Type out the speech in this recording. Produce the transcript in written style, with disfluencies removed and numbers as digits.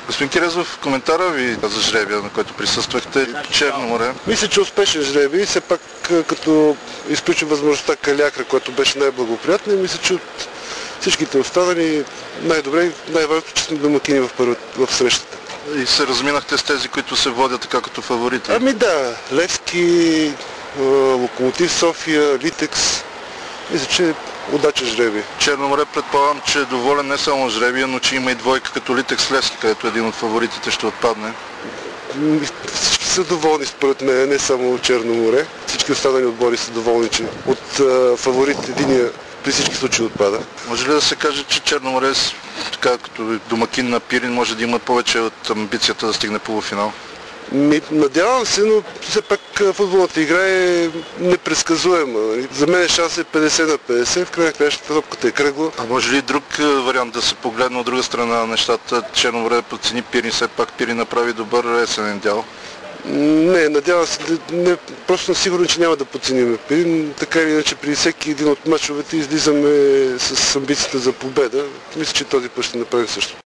Господин Кирезов, коментара ви за жребия, на който присъствахте, Черно море? Мисля, че успешен жребий, все пак като изключим възможността Калиакра, която беше най-благоприятна, и мисля, че от всичките останали най-добре и най-важното, че сме домакини в срещата. И се разминахте с тези, които се водят така като фаворити? Ами да, Левски, Локомотив София, Литекс. Мисля, че удачен жребий. Черно море, предполагам, че е доволен не само жребия, но че има и двойка като Литекс Левски, където един от фаворитите ще отпадне. Всички са доволни според мен, не само Черно море. Всички останали отбори са доволни, че от фаворит единия при всички случаи отпада. Може ли да се каже, че Черно море, така като домакин на Пирин, може да има повече от амбицията да стигне полуфинал? Надявам се, но все пак футболната игра е непредсказуема. За мен шанс е 50 на 50, в крайна кращата топката е кръгла. А може ли друг вариант да се погледне от друга страна на нещата? Черно море да подцени Пирин, все пак Пирин направи добър есенен дял? Не, надявам се, просто съм сигурен, че няма да подценим Пирин. Така или иначе при всеки един от мачовете излизаме с амбицията за победа. Мисля, че този път ще направим също.